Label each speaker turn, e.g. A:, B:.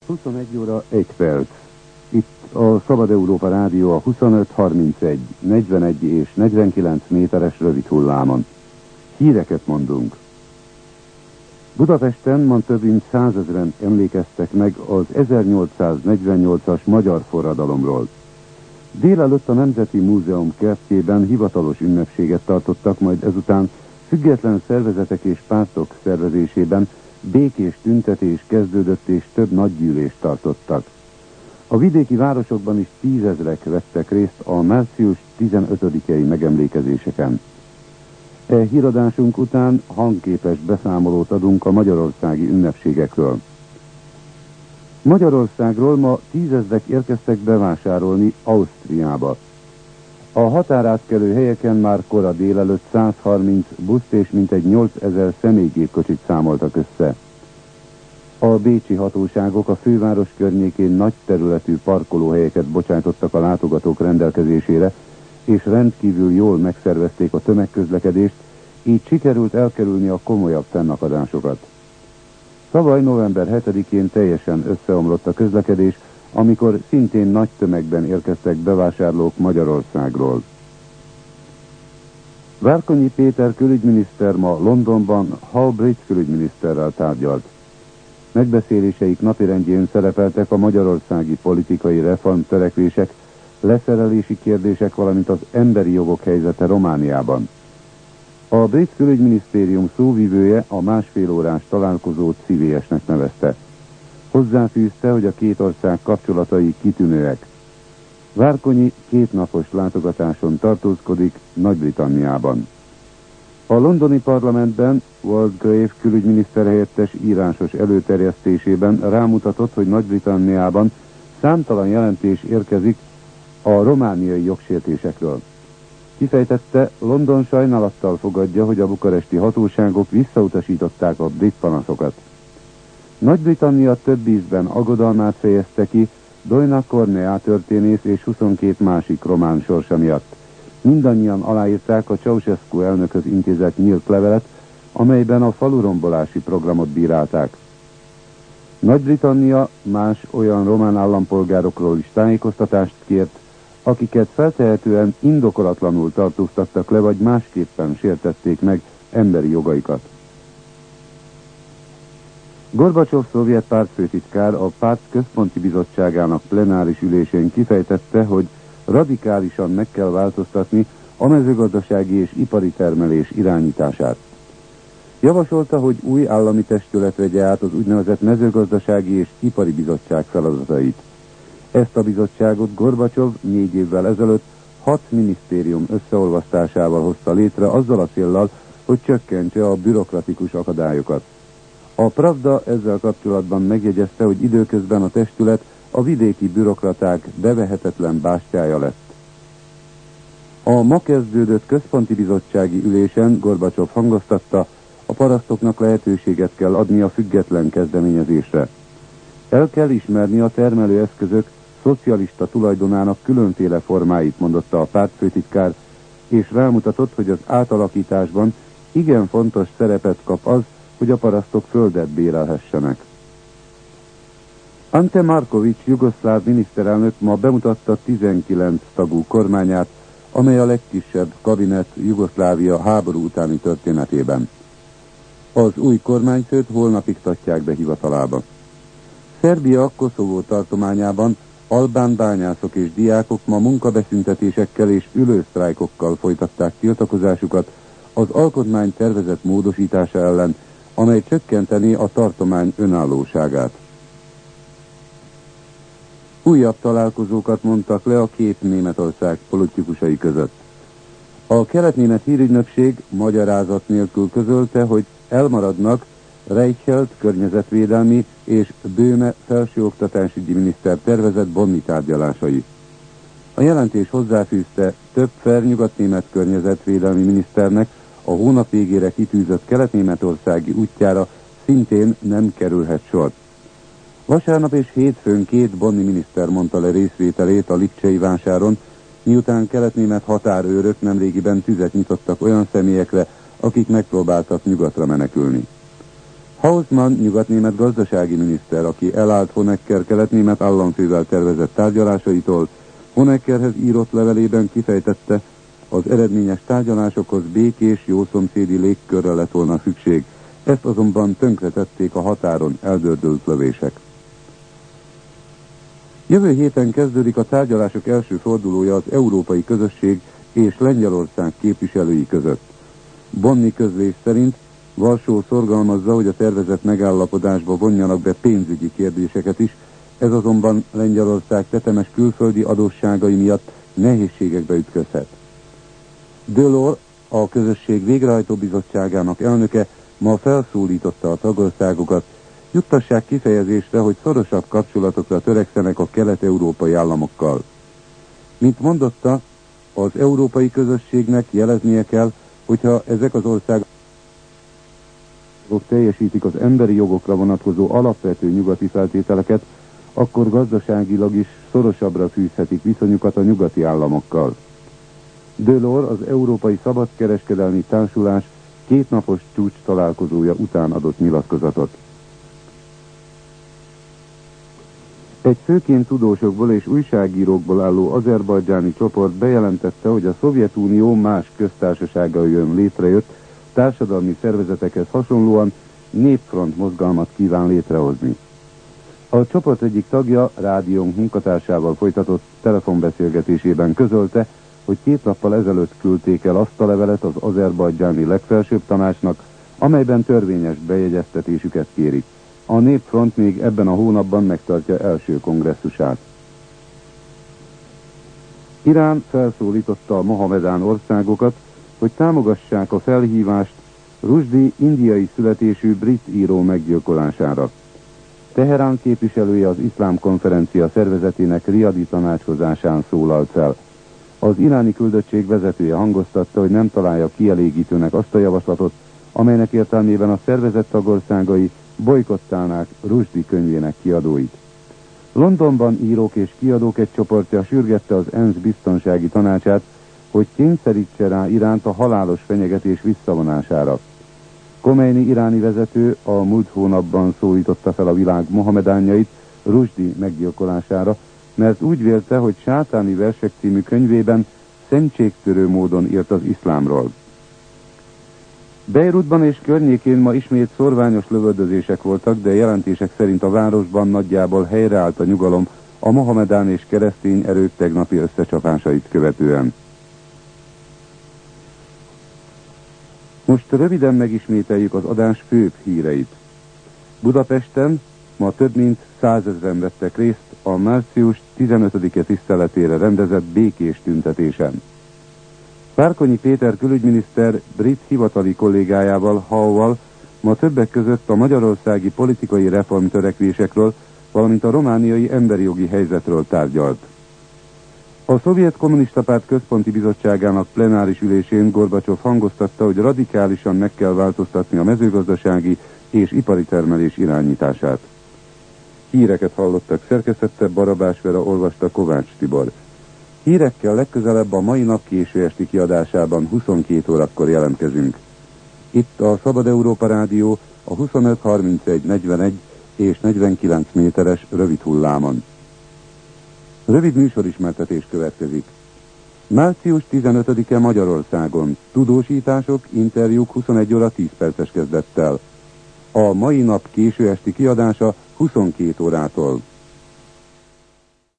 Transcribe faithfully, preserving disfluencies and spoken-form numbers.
A: huszonegy óra egy perc. Itt a Szabad Európa Rádió a huszonöt, harmincegy, negyvenegy és negyvenkilenc méteres rövid hullámon. Híreket mondunk. Budapesten ma több mint százezren emlékeztek meg az ezernyolcszáznegyvennyolcas magyar forradalomról. Délelőtt a Nemzeti Múzeum kertjében hivatalos ünnepséget tartottak, majd ezután független szervezetek és pártok szervezésében békés tüntetés kezdődött és több nagygyűlést tartottak. A vidéki városokban is tízezrek vettek részt a március tizenötödikei megemlékezéseken. E híradásunk után hangképes beszámolót adunk a magyarországi ünnepségekről. Magyarországról ma tízezrek érkeztek bevásárolni Ausztriába. A határátkelő helyeken már kora délelőtt százharminc buszt és mintegy nyolcezer személygépkocsit számoltak össze. A bécsi hatóságok a főváros környékén nagy területű parkolóhelyeket bocsájtottak a látogatók rendelkezésére, és rendkívül jól megszervezték a tömegközlekedést, így sikerült elkerülni a komolyabb fennakadásokat. Tavaly november hetedikén teljesen összeomlott a közlekedés, amikor szintén nagy tömegben érkeztek bevásárlók Magyarországról. Várkonyi Péter külügyminiszter ma Londonban Hal brit külügyminiszterrel tárgyalt. Megbeszéléseik napirendjén szerepeltek a magyarországi politikai reformtörekvések, leszerelési kérdések, valamint az emberi jogok helyzete Romániában. A brit külügyminisztérium szóvivője a másfél órás találkozót szívélyesnek nevezte. Hozzáfűzte, hogy a két ország kapcsolatai kitűnőek. Várkonyi kétnapos látogatáson tartózkodik Nagy-Britanniában. A londoni parlamentben Waldegrave külügyminiszter helyettes írásos előterjesztésében rámutatott, hogy Nagy-Britanniában számtalan jelentés érkezik a romániai jogsértésekről. Kifejtette, London sajnálattal fogadja, hogy a bukaresti hatóságok visszautasították a brit panaszokat. Nagy-Britannia több ízben aggodalmát fejezte ki Doina Cornea történész és huszonkét másik román sorsa miatt. Mindannyian aláírták a Ceausescu elnökhöz intézett nyílt levelet, amelyben a falurombolási programot bírálták. Nagy-Britannia más olyan román állampolgárokról is tájékoztatást kért, akiket feltehetően indokolatlanul tartóztattak le, vagy másképpen sértették meg emberi jogaikat. Gorbacsov szovjet pártfőtitkár a párt központi bizottságának plenáris ülésén kifejtette, hogy radikálisan meg kell változtatni a mezőgazdasági és ipari termelés irányítását. Javasolta, hogy új állami testület vegye át az úgynevezett mezőgazdasági és ipari bizottság feladatait. Ezt a bizottságot Gorbacsov négy évvel ezelőtt hat minisztérium összeolvasztásával hozta létre azzal a céllal, hogy csökkentse a bürokratikus akadályokat. A Pravda ezzel kapcsolatban megjegyezte, hogy időközben a testület a vidéki bürokraták bevehetetlen bástyája lett. A ma kezdődött központi bizottsági ülésen Gorbacsov hangoztatta, a parasztoknak lehetőséget kell adni a független kezdeményezésre. El kell ismerni a termelőeszközök szocialista tulajdonának különféle formáit, mondotta a pártfőtitkár, és rámutatott, hogy az átalakításban igen fontos szerepet kap az, hogy a parasztok földet bérelhessenek. Ante Marković jugoszláv miniszterelnök ma bemutatta tizenkilenc tagú kormányát, amely a legkisebb kabinet Jugoszlávia háború utáni történetében. Az új kormányfőt holnap iktatják be hivatalába. Szerbia Koszovó tartományában albán bányászok és diákok ma munkabeszüntetésekkel és ülősztrájkokkal folytatták tiltakozásukat az alkotmány tervezett módosítása ellen, amely csökkenteni a tartomány önállóságát. Újabb találkozókat mondtak le a két Németország politikusai között. A kelet-német hírügynökség magyarázat nélkül közölte, hogy elmaradnak Reichelt környezetvédelmi és Böhme felsőoktatásügyi miniszter tervezett bonni tárgyalásai. A jelentés hozzáfűzte, több felnyugat-német környezetvédelmi miniszternek a hónap végére kitűzött kelet-németországi útjára szintén nem kerülhet sor. Vasárnap és hétfőn két bonni miniszter mondta le részvételét a lipcsei vásáron, miután kelet-német határőrök nemrégiben tüzet nyitottak olyan személyekre, akik megpróbáltak nyugatra menekülni. Hausmann nyugatnémet gazdasági miniszter, aki elállt Honecker keletnémet államfővel tervezett tárgyalásaitól, Honeckerhez írott levelében kifejtette, az eredményes tárgyalásokhoz békés, jószomszédi légkörre lett volna szükség, ezt azonban tönkretették a határon eldördült lövések. Jövő héten kezdődik a tárgyalások első fordulója az Európai Közösség és Lengyelország képviselői között. Bonni közlés szerint Varsó szorgalmazza, hogy a tervezett megállapodásba vonjanak be pénzügyi kérdéseket is, ez azonban Lengyelország tetemes külföldi adósságai miatt nehézségekbe ütközhet. Delors, a közösség végrehajtó bizottságának elnöke ma felszólította a tagországokat, juttassák kifejezésre, hogy szorosabb kapcsolatokra törekszenek a kelet-európai államokkal. Mint mondotta, az európai közösségnek jeleznie kell, hogyha ezek az országok teljesítik az emberi jogokra vonatkozó alapvető nyugati feltételeket, akkor gazdaságilag is szorosabbra fűzhetik viszonyukat a nyugati államokkal. Delors az Európai Szabadkereskedelmi Társulás kétnapos csúcs találkozója után adott nyilatkozatot. Egy főként tudósokból és újságírókból álló azerbajdzsáni csoport bejelentette, hogy a Szovjetunió más köztársaságaion létrejött társadalmi szervezetekhez hasonlóan népfront mozgalmat kíván létrehozni. A csoport egyik tagja rádiónk munkatársával folytatott telefonbeszélgetésében közölte, hogy két nappal ezelőtt küldték el azt a levelet az azerbajdzsáni legfelsőbb tanácsnak, amelyben törvényes bejegyeztetésüket kérik. A Népfront még ebben a hónapban megtartja első kongresszusát. Irán felszólította a mohamedán országokat, hogy támogassák a felhívást Rushdie indiai születésű brit író meggyilkolására. Teherán képviselője az Iszlám Konferencia szervezetének riadi tanácskozásán szólalt fel. Az iráni küldöttség vezetője hangoztatta, hogy nem találja kielégítőnek azt a javaslatot, amelynek értelmében a szervezet tagországai bojkottálnák Rushdie könyvének kiadóit. Londonban írók és kiadók egy csoportja sürgette az ENSZ biztonsági tanácsát, hogy kényszerítse rá Iránt a halálos fenyegetés visszavonására. Khomeini iráni vezető a múlt hónapban szólította fel a világ mohamedánjait Rushdie meggyilkolására, mert úgy vélte, hogy Sátáni versek című könyvében szentségtörő módon írt az iszlámról. Beirutban és környékén ma ismét szorványos lövöldözések voltak, de jelentések szerint a városban nagyjából helyreállt a nyugalom a mohamedán és keresztény erők tegnapi összecsapásait követően. Most röviden megismételjük az adás főbb híreit. Budapesten ma több mint százezren vettek részt a március tizenötödike tiszteletére rendezett békés tüntetésen. Várkonyi Péter külügyminiszter brit hivatali kollégájával, Howe-val ma többek között a magyarországi politikai reformtörekvésekről, valamint a romániai emberi jogi helyzetről tárgyalt. A Szovjet Kommunista Párt Központi Bizottságának plenáris ülésén Gorbacsov hangoztatta, hogy radikálisan meg kell változtatni a mezőgazdasági és ipari termelés irányítását. Híreket hallottak, szerkesztette Barabás Vera, olvasta Kovács Tibor. Hírekkel legközelebb a mai nap késő esti kiadásában huszonkét órakor jelentkezünk. Itt a Szabad Európa Rádió a huszonöt harmincegy negyvenegy és negyvenkilenc méteres rövid hullámon. Rövid műsorismertetés következik. március tizenötödike Magyarországon. Tudósítások, interjúk huszonegy óra tíz perces kezdettel. A mai nap késő esti kiadása huszonkét órától.